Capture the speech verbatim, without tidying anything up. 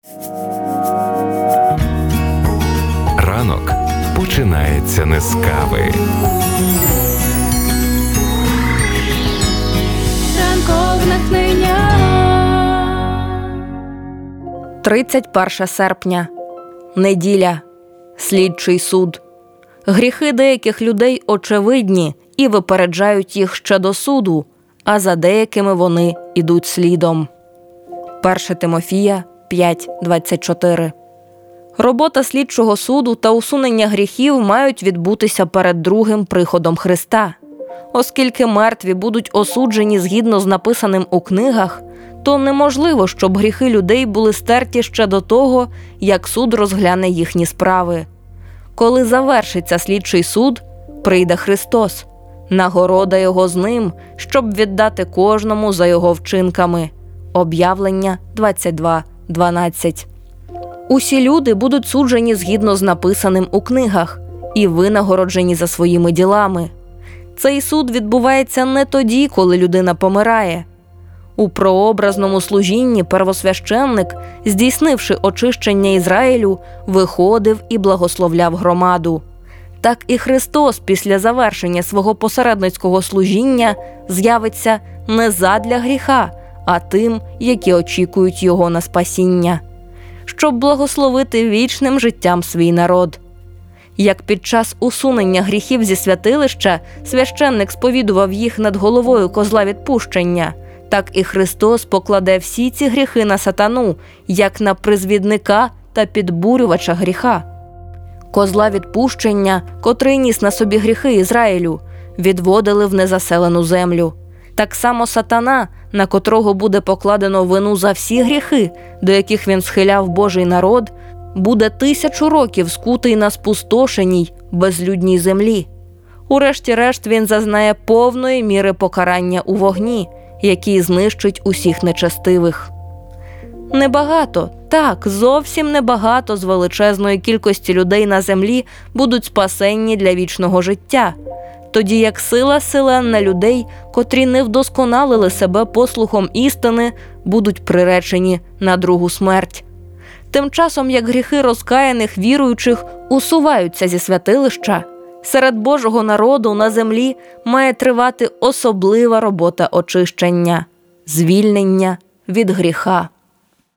Ранок починається не з кави. Ранкове натхнення. тридцять перше серпня. Неділя. Слідчий суд. Гріхи деяких людей очевидні і випереджають їх ще до суду, а за деякими вони ідуть слідом. перше Тимофія п'ять двадцять чотири. Робота слідчого суду та усунення гріхів мають відбутися перед другим приходом Христа. Оскільки мертві будуть осуджені згідно з написаним у книгах, то неможливо, щоб гріхи людей були стерті ще до того, як суд розгляне їхні справи. Коли завершиться слідчий суд, прийде Христос. Нагорода його з ним, щоб віддати кожному за його вчинками. Об'явлення двадцять два дванадцять. Усі люди будуть суджені згідно з написаним у книгах і винагороджені за своїми ділами. Цей суд відбувається не тоді, коли людина помирає. У прообразному служінні первосвященник, здійснивши очищення Ізраїлю, виходив і благословляв громаду. Так і Христос після завершення свого посередницького служіння з'явиться не задля гріха, а тим, які очікують його на спасіння, щоб благословити вічним життям свій народ. Як під час усунення гріхів зі святилища священник сповідував їх над головою козла відпущення, так і Христос покладе всі ці гріхи на сатану, як на призвідника та підбурювача гріха. Козла відпущення, котрий ніс на собі гріхи Ізраїлю, відводили в незаселену землю. Так само сатана, на котрого буде покладено вину за всі гріхи, до яких він схиляв Божий народ, буде тисячу років скутий на спустошеній, безлюдній землі. Урешті-решт він зазнає повної міри покарання у вогні, який знищить усіх нечестивих. Небагато, так, зовсім небагато з величезної кількості людей на землі будуть спасенні для вічного життя, тоді як сила селенна людей, котрі не вдосконалили себе послухом істини, будуть приречені на другу смерть. Тим часом, як гріхи розкаяних віруючих усуваються зі святилища, серед Божого народу на землі має тривати особлива робота очищення, звільнення від гріха.